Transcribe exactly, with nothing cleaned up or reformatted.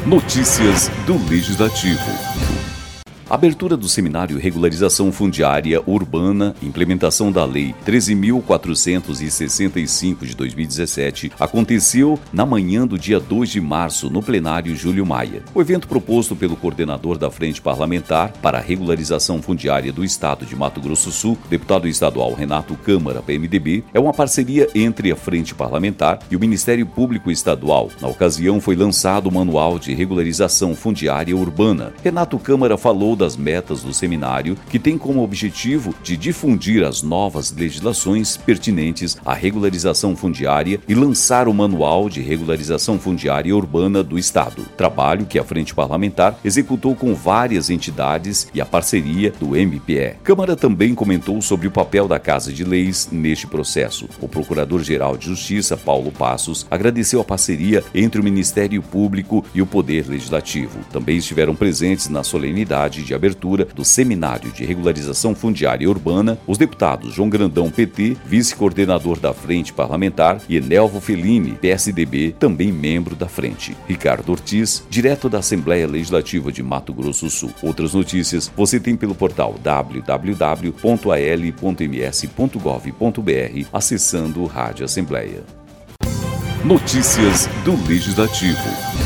Notícias do Legislativo. Abertura do Seminário Regularização Fundiária Urbana, implementação da Lei treze mil quatrocentos e sessenta e cinco de dois mil e dezessete, aconteceu na manhã do dia dois de março, no plenário Júlio Maia. O evento proposto pelo coordenador da Frente Parlamentar para a Regularização Fundiária do Estado de Mato Grosso do Sul, deputado estadual Renato Câmara, P M D B, é uma parceria entre a Frente Parlamentar e o Ministério Público Estadual. Na ocasião, foi lançado o Manual de Regularização Fundiária Urbana. Renato Câmara falou das metas do seminário, que tem como objetivo de difundir as novas legislações pertinentes à regularização fundiária e lançar o Manual de Regularização Fundiária Urbana do Estado, trabalho que a Frente Parlamentar executou com várias entidades e a parceria do M P E. Câmara também comentou sobre o papel da Casa de Leis neste processo. O Procurador-Geral de Justiça, Paulo Passos, agradeceu a parceria entre o Ministério Público e o Poder Legislativo. Também estiveram presentes na solenidade de abertura do Seminário de Regularização Fundiária Urbana os deputados João Grandão, P T, vice-coordenador da Frente Parlamentar, e Enelvo Fellini, P S D B, também membro da Frente. Ricardo Ortiz, direto da Assembleia Legislativa de Mato Grosso do Sul. Outras notícias você tem pelo portal w w w ponto a l ponto m s ponto gov ponto b r, acessando Rádio Assembleia. Notícias do Legislativo.